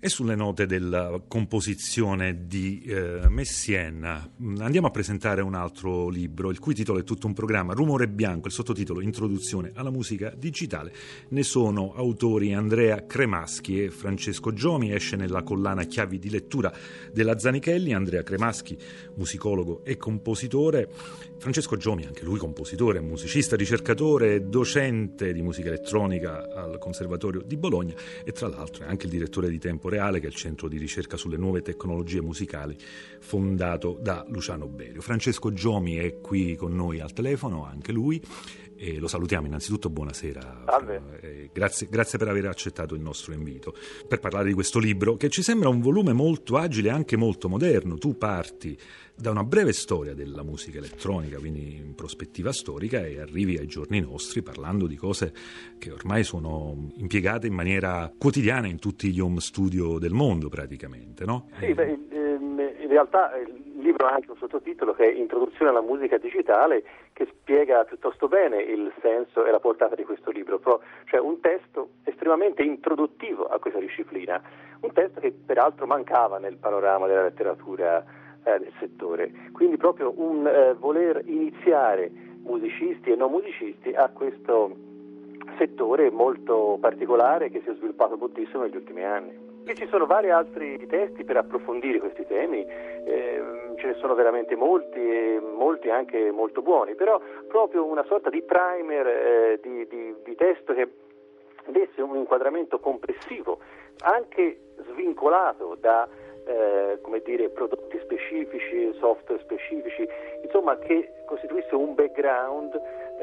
E sulle note della composizione di Messiaen andiamo a presentare un altro libro, il cui titolo è tutto un programma, Rumore Bianco, il sottotitolo Introduzione alla musica digitale. Ne sono autori Andrea Cremaschi e Francesco Giomi, esce nella collana Chiavi di lettura della Zanichelli. Andrea Cremaschi, musicologo e compositore, Francesco Giomi, anche lui compositore, musicista, ricercatore, docente di musica elettronica al Conservatorio di Bologna e tra l'altro è anche il direttore di Tempo Reale, che è il centro di ricerca sulle nuove tecnologie musicali fondato da Luciano Berio. Francesco Giomi è qui con noi al telefono, anche lui, e lo salutiamo innanzitutto. Buonasera. Grazie per aver accettato il nostro invito per parlare di questo libro che ci sembra un volume molto agile e anche molto moderno. Tu parti da una breve storia della musica elettronica, quindi in prospettiva storica, e arrivi ai giorni nostri parlando di cose che ormai sono impiegate in maniera quotidiana in tutti gli home studio del mondo praticamente, no? Sì, in realtà il libro ha anche un sottotitolo che è Introduzione alla musica digitale, che spiega piuttosto bene il senso e la portata di questo libro, cioè un testo estremamente introduttivo a questa disciplina, un testo che peraltro mancava nel panorama della letteratura del settore, quindi proprio un voler iniziare musicisti e non musicisti a questo settore molto particolare che si è sviluppato moltissimo negli ultimi anni. E ci sono vari altri testi per approfondire questi temi, ce ne sono veramente molti e molti anche molto buoni, però proprio una sorta di primer di testo che desse un inquadramento complessivo, anche svincolato da prodotti specifici, software specifici, insomma che costituisse un background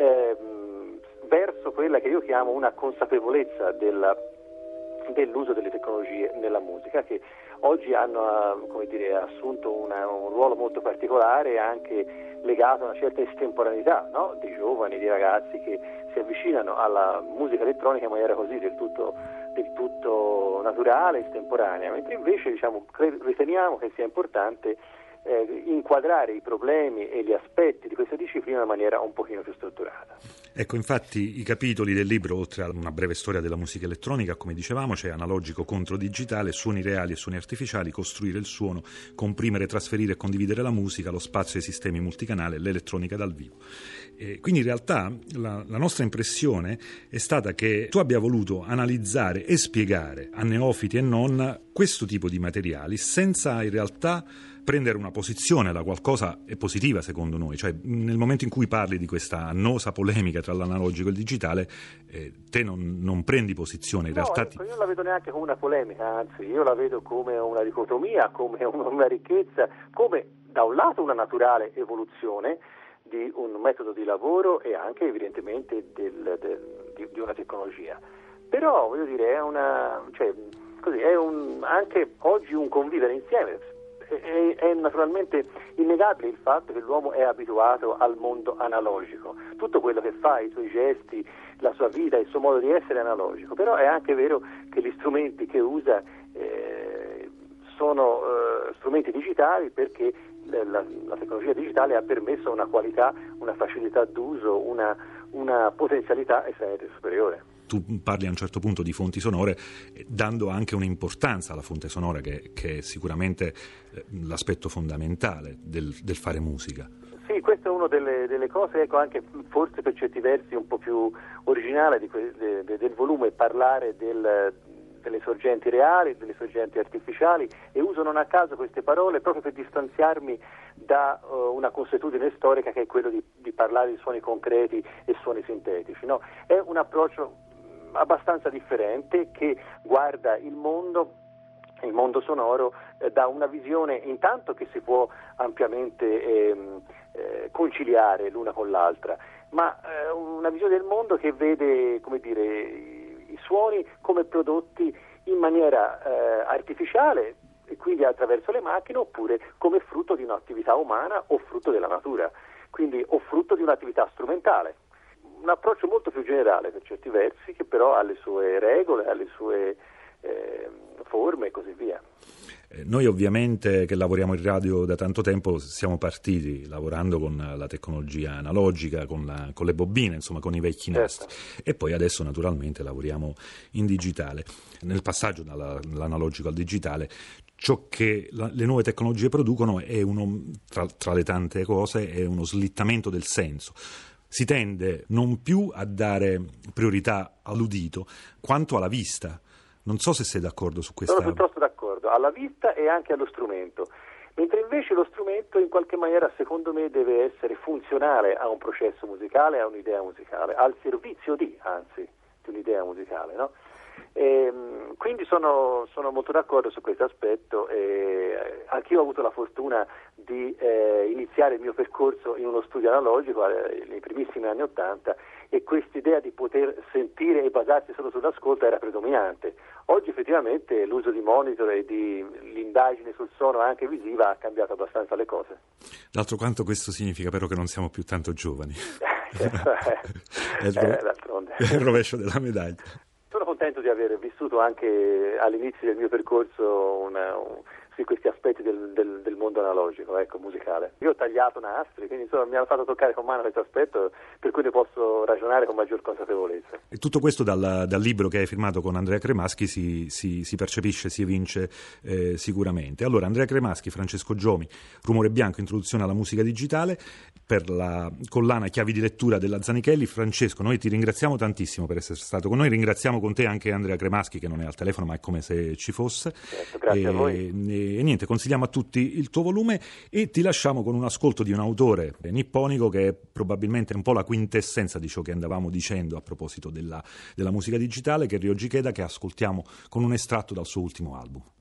verso quella che io chiamo una consapevolezza dell'uso delle tecnologie nella musica, che oggi hanno assunto un ruolo molto particolare, anche legato a una certa estemporaneità, no? Di giovani, di ragazzi che si avvicinano alla musica elettronica in maniera così del tutto naturale, estemporanea, mentre invece riteniamo che sia importante inquadrare i problemi e gli aspetti di questa disciplina in maniera un pochino più strutturata. Ecco, infatti i capitoli del libro, oltre a una breve storia della musica elettronica, come dicevamo, c'è analogico contro digitale, suoni reali e suoni artificiali, costruire il suono, comprimere, trasferire e condividere la musica, lo spazio e i sistemi multicanale, l'elettronica dal vivo. Quindi in realtà la nostra impressione è stata che tu abbia voluto analizzare e spiegare a neofiti e non questo tipo di materiali senza in realtà prendere una posizione da qualcosa è positiva secondo noi, cioè nel momento in cui parli di questa annosa polemica tra l'analogico e il digitale te non prendi posizione, in realtà io non la vedo neanche come una polemica, anzi io la vedo come una dicotomia, come una ricchezza, come da un lato una naturale evoluzione di un metodo di lavoro e anche evidentemente di una tecnologia, però voglio dire è anche oggi un convivere insieme. È naturalmente innegabile il fatto che l'uomo è abituato al mondo analogico, tutto quello che fa, i suoi gesti, la sua vita, il suo modo di essere è analogico, però è anche vero che gli strumenti che usa sono strumenti digitali, perché la tecnologia digitale ha permesso una qualità, una facilità d'uso, una potenzialità estremamente superiore. Tu parli a un certo punto di fonti sonore, dando anche un'importanza alla fonte sonora che è sicuramente l'aspetto fondamentale del fare musica. Sì, questa è una delle cose, anche forse per certi versi un po' più originale del volume, parlare delle sorgenti reali, delle sorgenti artificiali, e uso non a caso queste parole proprio per distanziarmi da una consuetudine storica che è quello di parlare di suoni concreti e suoni sintetici, no? È un approccio abbastanza differente che guarda il mondo sonoro da una visione intanto che si può ampiamente conciliare l'una con l'altra, ma una visione del mondo che vede i suoni come prodotti in maniera artificiale e quindi attraverso le macchine, oppure come frutto di un'attività umana o frutto della natura, quindi o frutto di un'attività strumentale. Un approccio molto più generale per certi versi, che però ha le sue regole, ha le sue forme e così via. Noi ovviamente che lavoriamo in radio da tanto tempo siamo partiti lavorando con la tecnologia analogica, con le bobine, insomma con i vecchi nastri, e poi adesso naturalmente lavoriamo in digitale. Nel passaggio dall'analogico al digitale, ciò che le nuove tecnologie producono è tra le tante cose, è uno slittamento del senso. Si tende non più a dare priorità all'udito quanto alla vista. Non so se sei d'accordo su questa... Sono piuttosto d'accordo, alla vista e anche allo strumento, mentre invece lo strumento in qualche maniera secondo me deve essere funzionale a un processo musicale, a un'idea musicale, al servizio di un'idea musicale, no? Quindi sono molto d'accordo su questo aspetto. Anch'io ho avuto la fortuna di iniziare il mio percorso in uno studio analogico nei primissimi anni '80, e quest'idea di poter sentire e basarsi solo sull'ascolto era predominante. Oggi effettivamente l'uso di monitor e di l'indagine sul suono anche visiva ha cambiato abbastanza le cose. D'altro canto questo significa però che non siamo più tanto giovani. D'altronde. È il rovescio della medaglia. Sono contento di aver vissuto anche all'inizio del mio percorso questi aspetti del mondo analogico, musicale. Io ho tagliato nastri, quindi insomma mi hanno fatto toccare con mano questo aspetto, per cui ne posso ragionare con maggior consapevolezza. E tutto questo dal libro che hai firmato con Andrea Cremaschi si percepisce, si evince sicuramente. Allora, Andrea Cremaschi, Francesco Giomi, Rumore Bianco, introduzione alla musica digitale, per la collana Chiavi di lettura della Zanichelli. Francesco, noi ti ringraziamo tantissimo per essere stato con noi, ringraziamo con te anche Andrea Cremaschi, che non è al telefono ma è come se ci fosse. Certo, grazie a voi. E niente, consigliamo a tutti il tuo volume e ti lasciamo con un ascolto di un autore nipponico che è probabilmente un po' la quintessenza di ciò che andavamo dicendo a proposito della musica digitale, che è Ryoji Ikeda, che ascoltiamo con un estratto dal suo ultimo album.